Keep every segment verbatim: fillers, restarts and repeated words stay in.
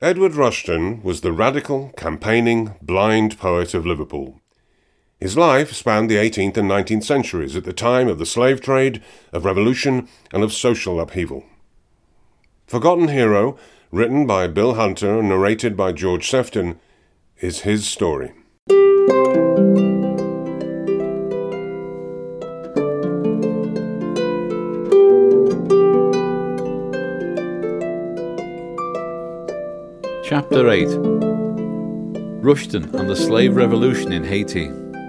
Edward Rushton was the radical, campaigning, blind poet of Liverpool. His life spanned the eighteenth and nineteenth centuries at the time of the slave trade, of revolution, and of social upheaval. Forgotten Hero, written by Bill Hunter and narrated by George Sefton, is his story. Chapter eight. Rushton and the Slave Revolution in Haiti.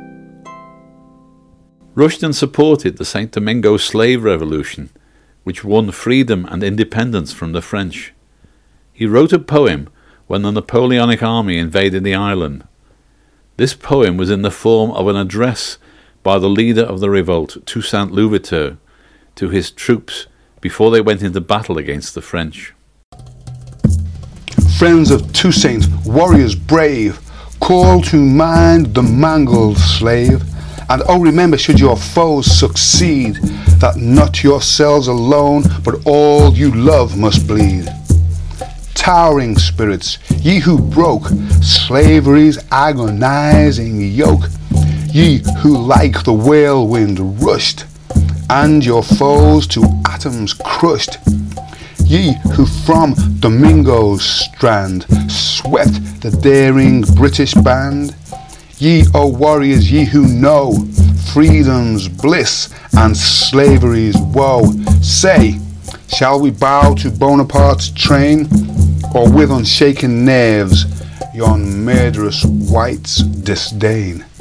Rushton supported the Saint Domingo Slave Revolution, which won freedom and independence from the French. He wrote a poem when the Napoleonic army invaded the island. This poem was in the form of an address by the leader of the revolt, Toussaint Louverture, to his troops before they went into battle against the French. Friends of Toussaint, warriors brave, call to mind the mangled slave. And oh, remember, should your foes succeed, that not yourselves alone, but all you love must bleed. Towering spirits, ye who broke slavery's agonizing yoke, ye who like the whirlwind rushed, and your foes to atoms crushed, ye who from Domingo's strand swept the daring British band, ye, O warriors, ye who know freedom's bliss and slavery's woe, say, shall we bow to Bonaparte's train, or with unshaken nerves yon murderous whites disdain?